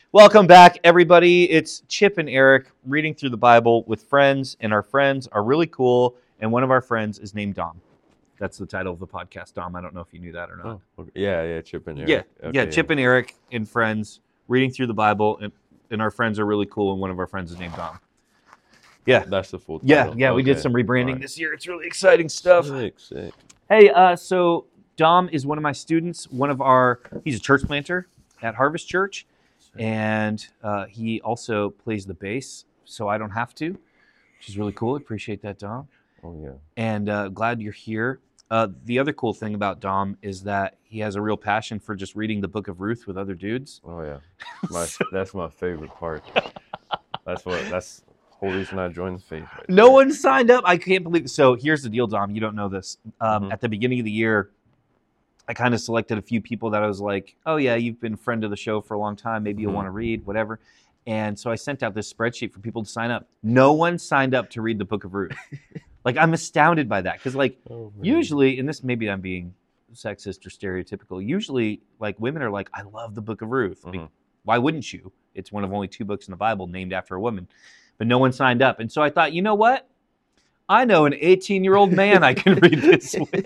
Welcome back, everybody. It's Chip and Eric reading through the Bible with friends, and our friends are really cool. And one of our friends is named Dom. That's the title of the podcast, Dom. I don't know if you knew that or not. Oh, okay. Yeah, Chip and Yeah, Eric. Okay, Chip and Eric and friends reading through the Bible, and our friends are really cool. And one of our friends is named Dom. Yeah, That's the full title. yeah. We did Okay. some rebranding Right. this year. It's really exciting stuff. Sick. Hey, so Dom is one of my students. He's a church planter at Harvest Church, and he also plays the bass, so I don't have to, which is really cool. Appreciate that, Dom. Oh, yeah. And glad you're here. The other cool thing about Dom is that he has a real passion for just reading the Book of Ruth with other dudes. Oh, yeah. That's my favorite part. That's the whole reason I joined the faith. Right No there. one signed up. I can't believe it. So here's the deal, Dom. You don't know this. Mhm. At the beginning of the year, I kind of selected a few people that I was like, oh, yeah, you've been a friend of the show for a long time. Maybe you'll Mhm. want to read, whatever. And so I sent out this spreadsheet for people to sign up. No one signed up to read the Book of Ruth. Like, I'm astounded by that. Because, like, Oh, man. usually, and this maybe I'm being sexist or stereotypical, usually, like, women are like, I love the Book of Ruth. Mhm. Why wouldn't you? It's one of only 2 books in the Bible named after a woman. But no one signed up. And so I thought, you know what? I know an 18-year-old man I can read this with.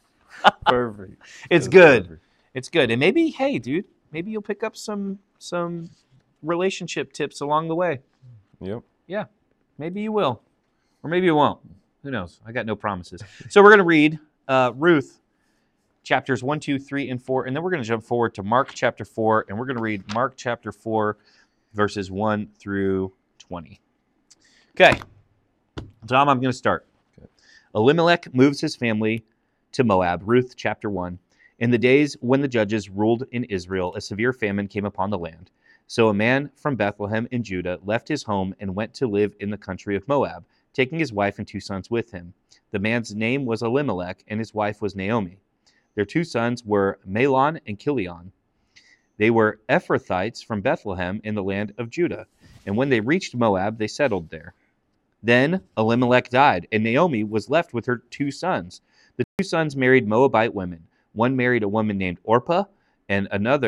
Perfect. It's That's good. perfect. It's good. And maybe, hey, dude, maybe you'll pick up some relationship tips along the way. Yep. Yeah, maybe you will. Or maybe you won't. Who knows? I got no promises. So we're going to read Ruth chapters 1, 2, 3, and 4. And then we're going to jump forward to Mark chapter 4. And we're going to read Mark chapter 4, verses 1 through 20. Okay. Tom, I'm going to start. Okay. Elimelech moves his family to Moab. Ruth chapter 1. In the days when the judges ruled in Israel, a severe famine came upon the land. So a man from Bethlehem in Judah left his home and went to live in the country of Moab, taking his wife and 2 sons with him. The man's name was Elimelech, and his wife was Naomi. Their 2 sons were Mahlon and Chilion. They were Ephrathites from Bethlehem in the land of Judah. And when they reached Moab, they settled there. Then Elimelech died, and Naomi was left with her 2 sons. The 2 sons married Moabite women. One married a woman named Orpah, and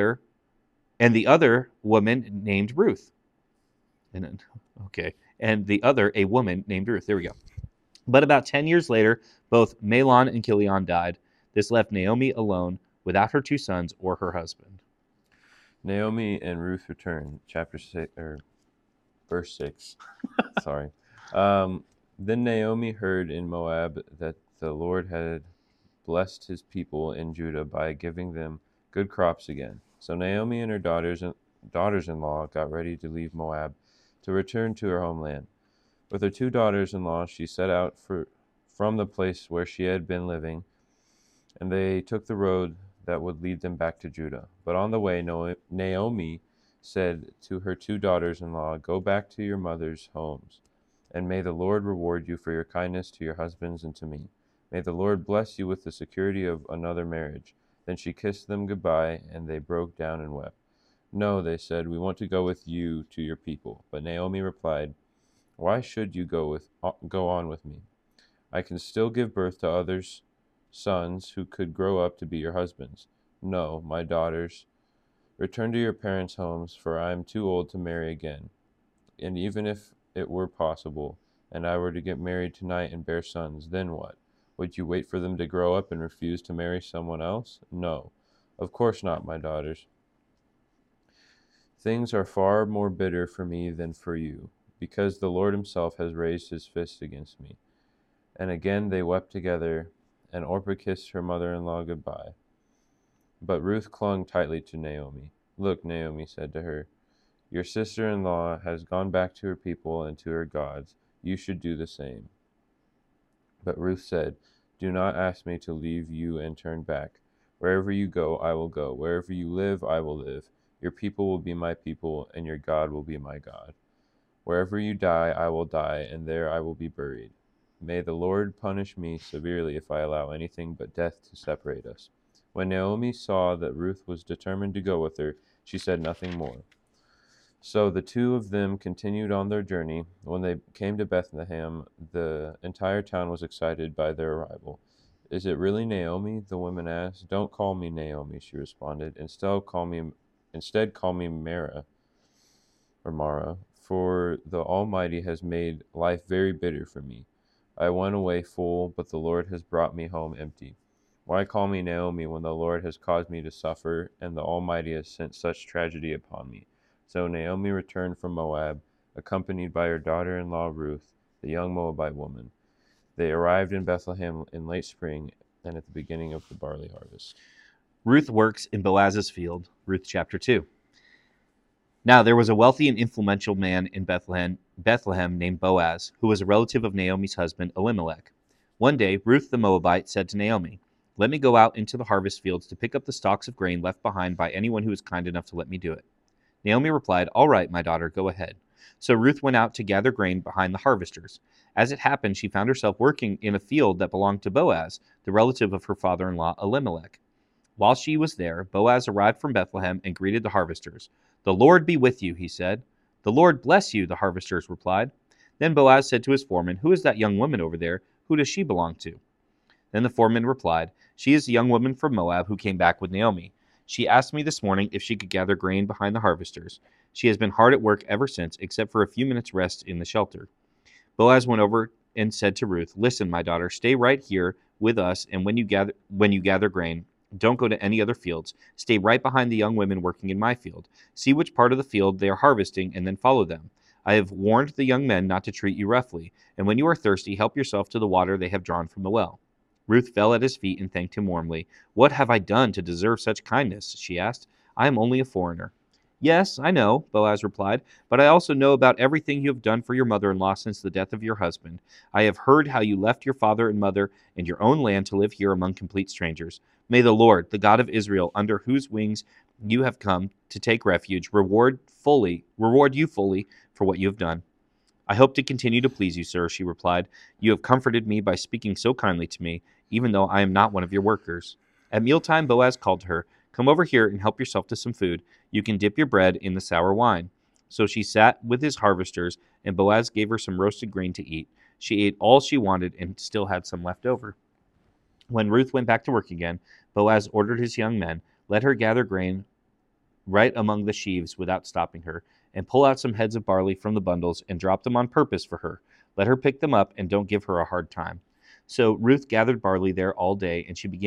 the other woman named Ruth. And the other a woman named Ruth. There we go. But about 10 years later, both Mahlon and Chilion died. This left Naomi alone, without her 2 sons or her husband. Naomi and Ruth return. Chapter 6 or verse 6. Sorry. Then Naomi heard in Moab that the Lord had blessed his people in Judah by giving them good crops again. So Naomi and her daughters-in-law got ready to leave Moab to return to her homeland. With her 2 daughters-in-law, she set out from the place where she had been living, and they took the road that would lead them back to Judah. But on the way, Naomi said to her 2 daughters-in-law, "Go back to your mother's homes, and may the Lord reward you for your kindness to your husbands and to me. May the Lord bless you with the security of another marriage." Then she kissed them goodbye, and they broke down and wept. "No," they said, "we want to go with you to your people." But Naomi replied, "Why should you go on with me? I can still give birth to others' sons who could grow up to be your husbands. No, my daughters, return to your parents' homes, for I am too old to marry again. And even if it were possible, and I were to get married tonight and bear sons, then what? Would you wait for them to grow up and refuse to marry someone else? No, of course not, my daughters. Things are far more bitter for me than for you, because the Lord himself has raised his fist against me." And again they wept together, and Orpah kissed her mother-in-law goodbye. But Ruth clung tightly to Naomi. "Look," Naomi said to her, "your sister-in-law has gone back to her people and to her gods. You should do the same." But Ruth said, "Do not ask me to leave you and turn back. Wherever you go, I will go. Wherever you live, I will live. Your people will be my people, and your God will be my God. Wherever you die, I will die, and there I will be buried. May the Lord punish me severely if I allow anything but death to separate us." When Naomi saw that Ruth was determined to go with her, she said nothing more. So the 2 of them continued on their journey. When they came to Bethlehem, the entire town was excited by their arrival. "Is it really Naomi?" the women asked. "Don't call me Naomi," she responded. Instead, call me Mara, or Mara, for the Almighty has made life very bitter for me. I went away full, but the Lord has brought me home empty. Why call me Naomi when the Lord has caused me to suffer, and the Almighty has sent such tragedy upon me? So Naomi returned from Moab, accompanied by her daughter-in-law Ruth, the young Moabite woman. They arrived in Bethlehem in late spring and at the beginning of the barley harvest. Ruth works in Boaz's field. Ruth chapter 2. Now there was a wealthy and influential man in Bethlehem named Boaz, who was a relative of Naomi's husband Elimelech. One day Ruth the Moabite said to Naomi, "Let me go out into the harvest fields to pick up the stalks of grain left behind by anyone who is kind enough to let me do it." Naomi replied, "All right, my daughter, go ahead." So Ruth went out to gather grain behind the harvesters. As it happened, she found herself working in a field that belonged to Boaz, the relative of her father-in-law Elimelech. While she was there, Boaz arrived from Bethlehem and greeted the harvesters. "The Lord be with you," he said. "The Lord bless you," the harvesters replied. Then Boaz said to his foreman, "Who is that young woman over there? Who does she belong to?" Then the foreman replied, "She is a young woman from Moab who came back with Naomi. She asked me this morning if she could gather grain behind the harvesters. She has been hard at work ever since, except for a few minutes' rest in the shelter." Boaz went over and said to Ruth, "Listen, my daughter, stay right here with us, and when you gather grain, don't go to any other fields. Stay right behind the young women working in my field. See which part of the field they are harvesting, and then follow them. I have warned the young men not to treat you roughly, and when you are thirsty, help yourself to the water they have drawn from the well." Ruth fell at his feet and thanked him warmly. "What have I done to deserve such kindness?" she asked. "I am only a foreigner." "Yes, I know," Boaz replied, "but I also know about everything you have done for your mother-in-law since the death of your husband. I have heard how you left your father and mother and your own land to live here among complete strangers. May the Lord, the God of Israel, under whose wings you have come to take refuge, reward you fully for what you have done." "I hope to continue to please you, sir," she replied. "You have comforted me by speaking so kindly to me, even though I am not one of your workers." At mealtime, Boaz called to her, "Come over here and help yourself to some food. You can dip your bread in the sour wine." So she sat with his harvesters, and Boaz gave her some roasted grain to eat. She ate all she wanted and still had some left over. When Ruth went back to work again, Boaz ordered his young men, "Let her gather grain right among the sheaves without stopping her, and pull out some heads of barley from the bundles and drop them on purpose for her. Let her pick them up and don't give her a hard time." So Ruth gathered barley there all day,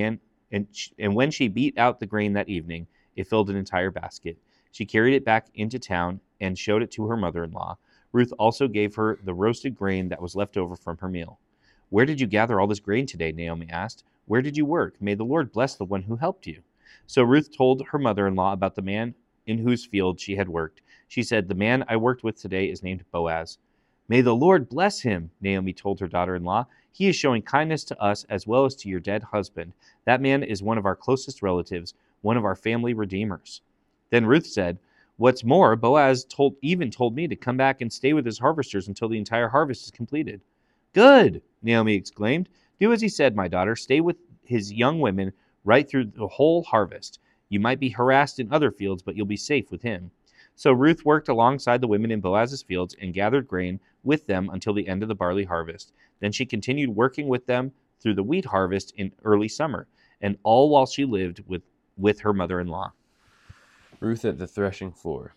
and when she beat out the grain that evening, it filled an entire basket. She carried it back into town and showed it to her mother-in-law. Ruth also gave her the roasted grain that was left over from her meal. "Where did you gather all this grain today?" Naomi asked. "Where did you work? May the Lord bless the one who helped you." So Ruth told her mother-in-law about the man in whose field she had worked. She said, "The man I worked with today is named Boaz." "May the Lord bless him," Naomi told her daughter-in-law. "He is showing kindness to us as well as to your dead husband. That man is one of our closest relatives, one of our family redeemers." Then Ruth said, "What's more, Boaz told me to come back and stay with his harvesters until the entire harvest is completed." "Good!" Naomi exclaimed. "Do as he said, my daughter. Stay with his young women right through the whole harvest. You might be harassed in other fields, but you'll be safe with him." So Ruth worked alongside the women in Boaz's fields and gathered grain with them until the end of the barley harvest. Then she continued working with them through the wheat harvest in early summer, and all while she lived with her mother-in-law. Ruth at the threshing floor.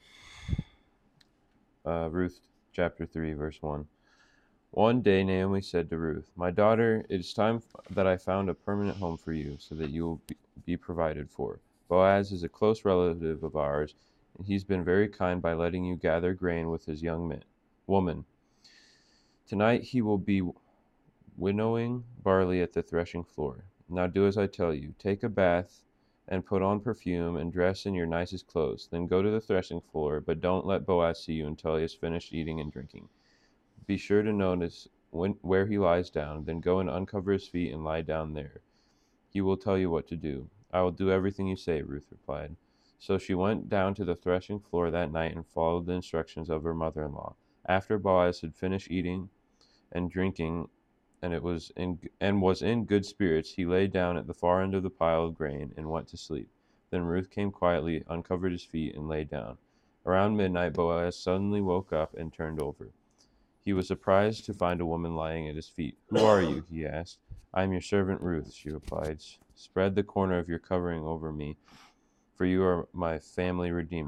Ruth chapter 3, verse 1. One day Naomi said to Ruth, "My daughter, it is time that I found a permanent home for you, so that you will be provided for. Boaz is a close relative of ours, and he's been very kind by letting you gather grain with his young woman. Tonight he will be winnowing barley at the threshing floor. Now do as I tell you. Take a bath and put on perfume and dress in your nicest clothes. Then go to the threshing floor, but don't let Boaz see you until he has finished eating and drinking. Be sure to notice where he lies down. Then go and uncover his feet and lie down there. He will tell you what to do." "I will do everything you say," Ruth replied. So she went down to the threshing floor that night and followed the instructions of her mother-in-law. After Boaz had finished eating and drinking and was in good spirits, he lay down at the far end of the pile of grain and went to sleep. Then Ruth came quietly, uncovered his feet, and lay down. Around midnight, Boaz suddenly woke up and turned over. He was surprised to find a woman lying at his feet. "Who are you?" he asked. "I am your servant Ruth," she replied. "Spread the corner of your covering over me, for you are my family redeemer.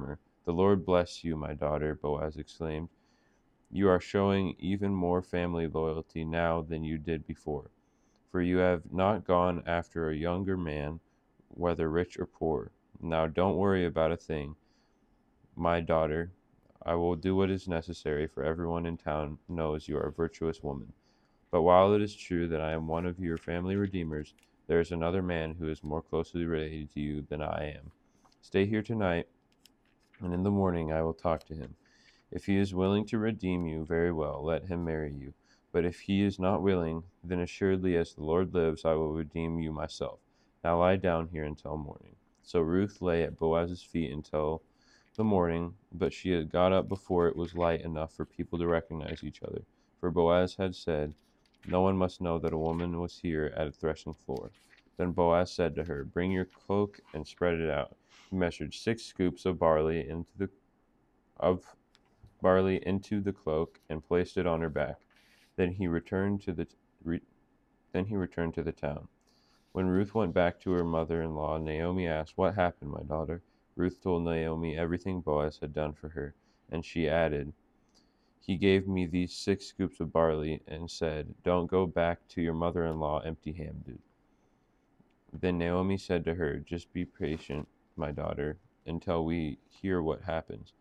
"The Lord bless you, my daughter," Boaz exclaimed. "You are showing even more family loyalty now than you did before, for you have not gone after a younger man, whether rich or poor. Now don't worry about a thing, my daughter. I will do what is necessary, for everyone in town knows you are a virtuous woman. But while it is true that I am one of your family redeemers, there is another man who is more closely related to you than I am. Stay here tonight, and in the morning I will talk to him. If he is willing to redeem you, very well, let him marry you. But if he is not willing, then assuredly as the Lord lives, I will redeem you myself. Now lie down here until morning." So Ruth lay at Boaz's feet until the morning, but she had got up before it was light enough for people to recognize each other. For Boaz had said, "No one must know that a woman was here at a threshing floor." Then Boaz said to her, "Bring your cloak and spread it out." He measured 6 scoops of barley into the cloak and placed it on her back. Then he returned to the town. When Ruth went back to her mother-in-law, Naomi asked, "What happened, my daughter?" Ruth told Naomi everything Boaz had done for her, and she added, "He gave me these 6 scoops of barley and said, 'Don't go back to your mother-in-law empty-handed.'" Then Naomi said to her, "Just be patient, my daughter, until we hear what happens.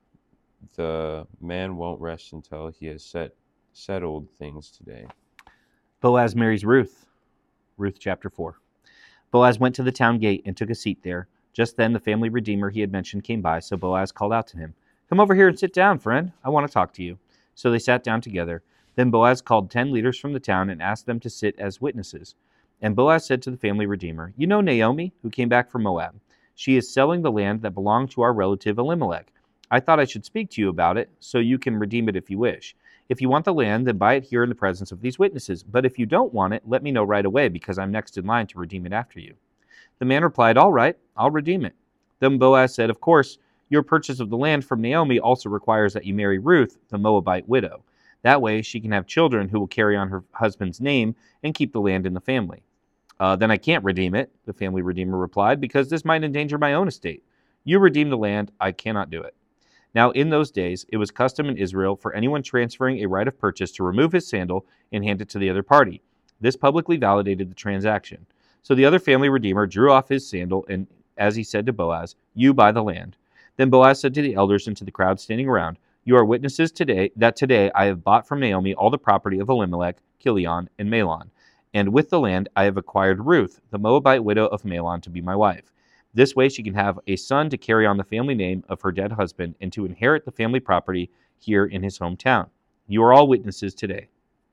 The man won't rest until he has settled things today." Boaz marries Ruth. Ruth chapter 4. Boaz went to the town gate and took a seat there. Just then the family redeemer he had mentioned came by, so Boaz called out to him, "Come over here and sit down, friend. I want to talk to you." So they sat down together. Then Boaz called 10 leaders from the town and asked them to sit as witnesses. And Boaz said to the family redeemer, "You know Naomi, who came back from Moab. She is selling the land that belonged to our relative Elimelech. I thought I should speak to you about it, so you can redeem it if you wish. If you want the land, then buy it here in the presence of these witnesses. But if you don't want it, let me know right away, because I'm next in line to redeem it after you." The man replied, "All right, I'll redeem it." Then Boaz said, "Of course, your purchase of the land from Naomi also requires that you marry Ruth, the Moabite widow. That way she can have children who will carry on her husband's name and keep the land in the family." "Then I can't redeem it," the family redeemer replied, "because this might endanger my own estate. You redeem the land, I cannot do it." Now in those days it was custom in Israel for anyone transferring a right of purchase to remove his sandal and hand it to the other party. This publicly validated the transaction. So the other family redeemer drew off his sandal, and as he said to Boaz, "You buy the land." Then Boaz said to the elders and to the crowd standing around, "You are witnesses today I have bought from Naomi all the property of Elimelech, Kilion, and Mahlon. And with the land I have acquired Ruth, the Moabite widow of Mahlon, to be my wife. This way she can have a son to carry on the family name of her dead husband and to inherit the family property here in his hometown. You are all witnesses today."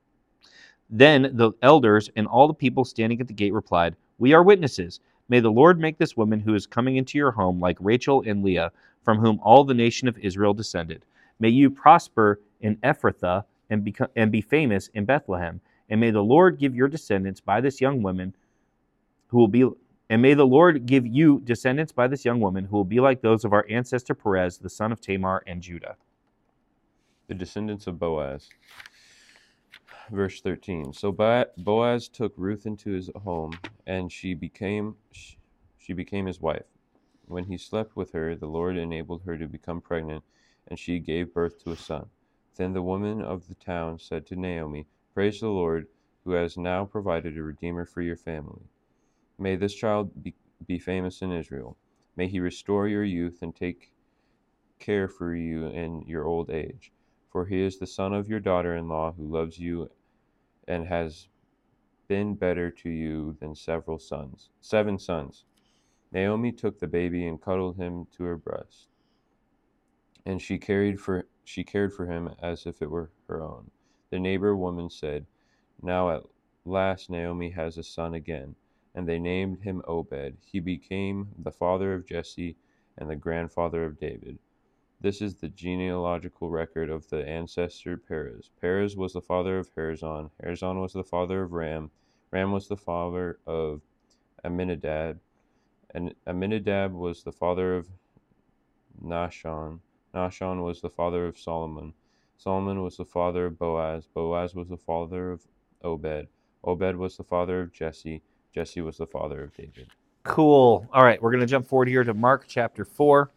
Then the elders and all the people standing at the gate replied, "We are witnesses. May the Lord make this woman who is coming into your home like Rachel and Leah, from whom all the nation of Israel descended. May you prosper in Ephrathah and be famous in Bethlehem. And may the Lord give your descendants by this young woman who will be and may the Lord give you descendants by this young woman who will be like those of our ancestor Perez, the son of Tamar and Judah." The descendants of Boaz. Verse 13. So Boaz took Ruth into his home, and she became his wife. When he slept with her, the Lord enabled her to become pregnant, and she gave birth to a son. Then the women of the town said to Naomi, "Praise the Lord, who has now provided a redeemer for your family. May this child be famous in Israel. May he restore your youth and take care for you in your old age. For he is the son of your daughter-in-law who loves you and has been better to you than 7 sons." Naomi took the baby and cuddled him to her breast, and she cared for him as if it were her own. The neighbor woman said, "Now at last Naomi has a son again." And they named him Obed. He became the father of Jesse and the grandfather of David. This is the genealogical record of the ancestor Perez. Perez was the father of Herzon. Herzon was the father of Ram. Ram was the father of Amminadab. And Amminadab was the father of Nahshon. Nahshon was the father of Solomon. Solomon was the father of Boaz. Boaz was the father of Obed. Obed was the father of Jesse. Jesse was the father of David. Cool. All right, we're going to jump forward here to Mark chapter 4,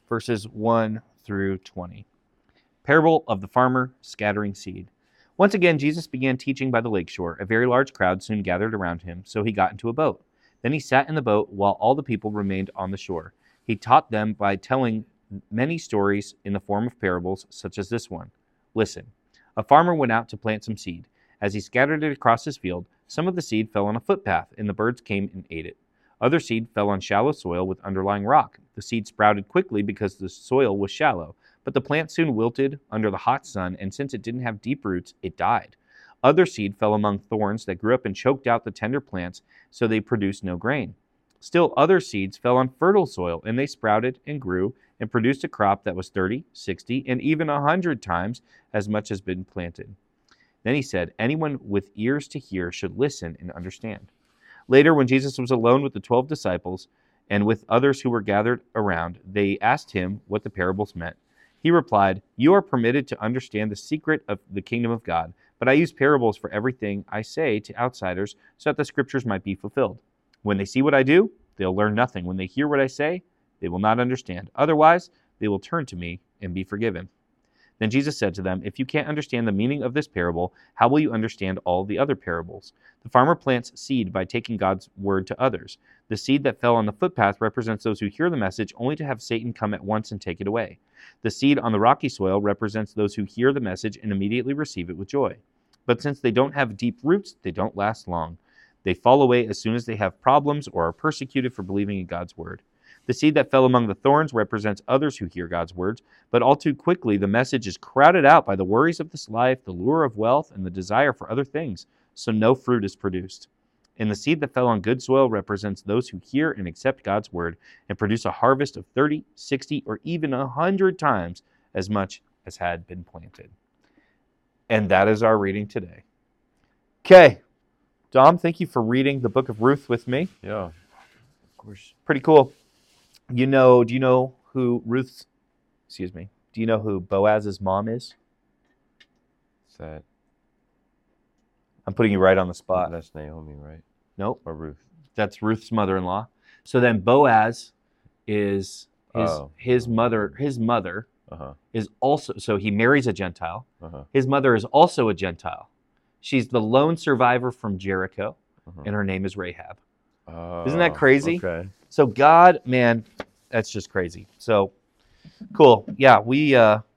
verses 1 through 20. Parable of the farmer scattering seed. Once again, Jesus began teaching by the lakeshore. A very large crowd soon gathered around him, so he got into a boat. Then he sat in the boat while all the people remained on the shore. He taught them by telling many stories in the form of parables, such as this one. Listen, a farmer went out to plant some seed. As he scattered it across his field, some of the seed fell on a footpath, and the birds came and ate it. Other seed fell on shallow soil with underlying rock. The seed sprouted quickly because the soil was shallow, but the plant soon wilted under the hot sun, and since it didn't have deep roots, it died. Other seed fell among thorns that grew up and choked out the tender plants, so they produced no grain. Still other seeds fell on fertile soil, and they sprouted and grew and produced a crop that was 30, 60, and even 100 times as much as been planted. Then he said, anyone with ears to hear should listen and understand. Later, when Jesus was alone with the 12 disciples and with others who were gathered around, they asked him what the parables meant. He replied, you are permitted to understand the secret of the kingdom of God, but I use parables for everything I say to outsiders so that the scriptures might be fulfilled. When they see what I do, they'll learn nothing. When they hear what I say, they will not understand. Otherwise, they will turn to me and be forgiven. Then Jesus said to them, if you can't understand the meaning of this parable, how will you understand all the other parables? The farmer plants seed by taking God's word to others. The seed that fell on the footpath represents those who hear the message only to have Satan come at once and take it away. The seed on the rocky soil represents those who hear the message and immediately receive it with joy. But since they don't have deep roots, they don't last long. They fall away as soon as they have problems or are persecuted for believing in God's word. The seed that fell among the thorns represents others who hear God's words, but all too quickly the message is crowded out by the worries of this life, the lure of wealth, and the desire for other things, so no fruit is produced. And the seed that fell on good soil represents those who hear and accept God's word and produce a harvest of 30, 60, or even 100 times as much as had been planted. And that is our reading today. Okay. Dom, thank you for reading the book of Ruth with me. Yeah, of course. Pretty cool. Do you know who do you know who Boaz's mom is? That I'm putting you right on the spot. that's Naomi, right? Nope. Or Ruth. That's Ruth's mother-in-law. So then Boaz is his mother Uh-huh. is also, so he marries a Gentile. Uh-huh. His mother is also a Gentile. She's the lone survivor from Jericho, Uh-huh. and her name is Rahab. Oh, Isn't that crazy? Okay. So God, man, that's just crazy. So cool. Yeah, we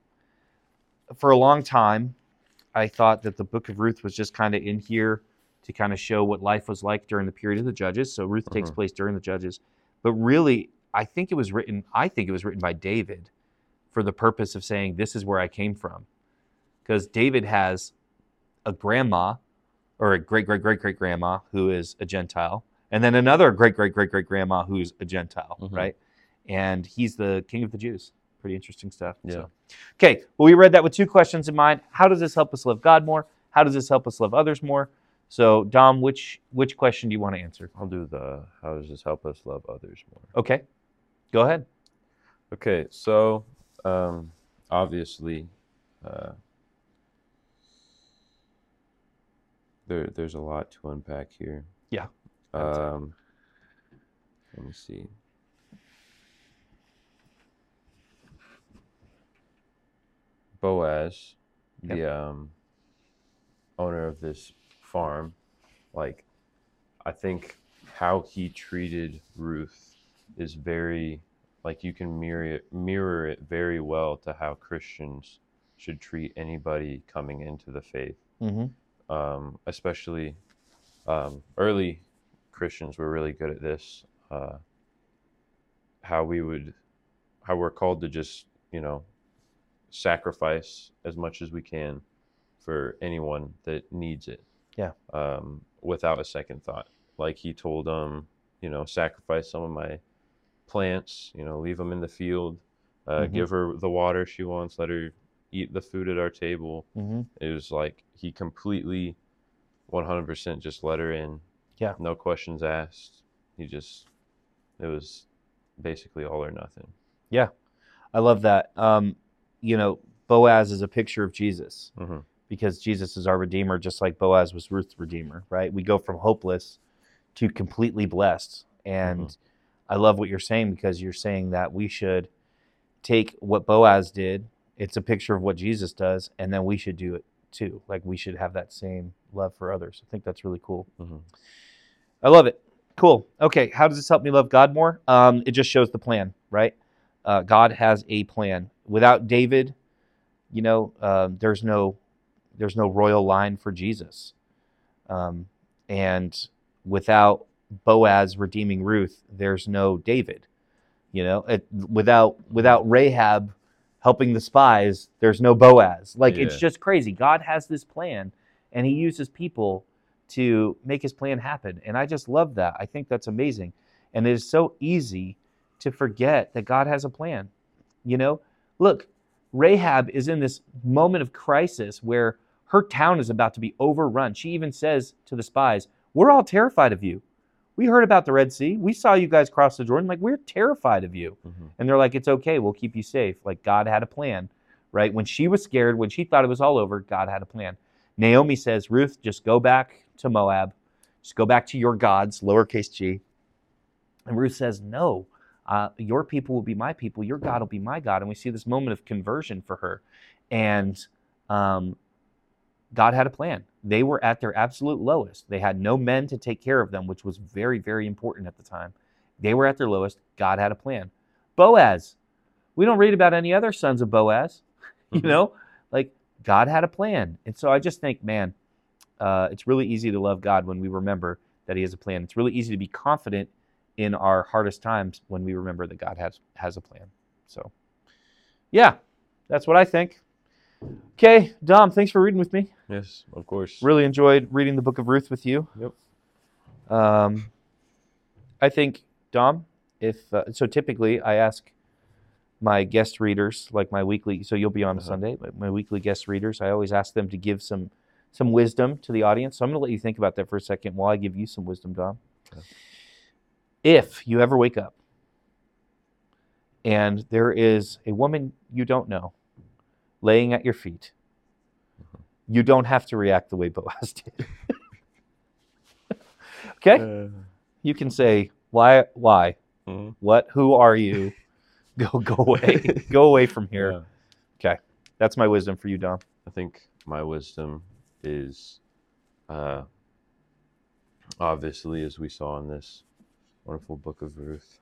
for a long time, I thought that the book of Ruth was just kind of in here to kind of show what life was like during the period of the Judges. So Ruth takes place during the Judges. But really, I think it was written by David for the purpose of saying, this is where I came from. Because David has a grandma, or a great-great-great-great-grandma who is a Gentile, and then another great-great-great-great-grandma who's a Gentile, right? And he's the king of the Jews. Pretty interesting stuff. Yeah. So. Okay, well, we read that with two questions in mind. How does this help us love God more? How does this help us love others more? So, Dom, which question do you want to answer? I'll do how does this help us love others more? Okay, go ahead. Okay, so obviously there's a lot to unpack here. Yeah. Let me see. Boaz, the owner of this farm, like, I think how he treated Ruth is very, like, you can mirror it very well to how Christians should treat anybody coming into the faith. Especially early Christians were really good at this. How we're called to just, sacrifice as much as we can for anyone that needs it. Yeah. Without a second thought. Like he told them, sacrifice some of my plants, leave them in the field, give her the water she wants, let her eat the food at our table. It was like he completely 100% just let her in. Yeah. No questions asked. It was basically all or nothing. Yeah. I love that. Boaz is a picture of Jesus because Jesus is our Redeemer, just like Boaz was Ruth's Redeemer, right? We go from hopeless to completely blessed. And I love what you're saying, because you're saying that we should take what Boaz did. It's a picture of what Jesus does, and then we should do it too. Like we should have that same love for others. I think that's really cool. Mm-hmm. I love it. Cool. Okay, how does this help me love God more? It just shows the plan, right? God has a plan. Without David, there's no royal line for Jesus, and without Boaz redeeming Ruth, there's no David. Without Rahab helping the spies, there's no Boaz. It's just crazy. God has this plan, and he uses people to make his plan happen. And I just love that. I think that's amazing. And it is so easy to forget that God has a plan. Look, Rahab is in this moment of crisis where her town is about to be overrun. She even says to the spies, "We're all terrified of you. We heard about the Red Sea. We saw you guys cross the Jordan. We're terrified of you." Mm-hmm. And they're like, "It's okay. We'll keep you safe." God had a plan, right? When she was scared, when she thought it was all over, God had a plan. Naomi says, "Ruth, just go back to Moab. Just go back to your gods," lowercase g. And Ruth says, "No, your people will be my people. Your God will be my God." And we see this moment of conversion for her. And God had a plan. They were at their absolute lowest. They had no men to take care of them, which was very, very important at the time. They were at their lowest. God had a plan. Boaz. We don't read about any other sons of Boaz. Mm-hmm. God had a plan. And so I just think, man, it's really easy to love God when we remember that he has a plan. It's really easy to be confident in our hardest times when we remember that God has a plan. So, yeah, that's what I think. Okay, Dom, thanks for reading with me. Yes, of course. Really enjoyed reading the book of Ruth with you. Yep. I think, Dom, so typically I ask my guest readers, like my weekly, so you'll be on a Sunday, my weekly guest readers, I always ask them to give some wisdom to the audience. So I'm going to let you think about that for a second while I give you some wisdom, Dom. Okay. If you ever wake up and there is a woman you don't know laying at your feet, you don't have to react the way Boaz did. Okay? You can say, why? Mm-hmm. What? Who are you? Go away. Go away from here. Yeah. Okay. That's my wisdom for you, Dom. I think my wisdom is, obviously, as we saw in this wonderful book of Ruth,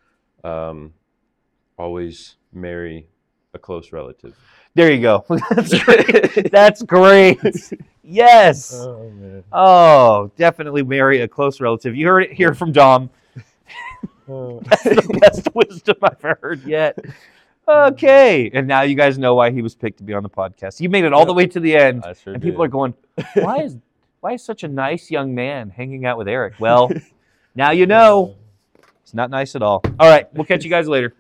always marry a close relative. There you go. That's great. Yes. Oh, man. Oh, definitely marry a close relative. You heard it here from Dom. That's the best wisdom I've heard yet. Okay. And now you guys know why he was picked to be on the podcast. You made it all the way to the end. I sure and did. People are going, why is such a nice young man hanging out with Eric? Well, now you know. It's not nice at all. All right. We'll catch you guys later.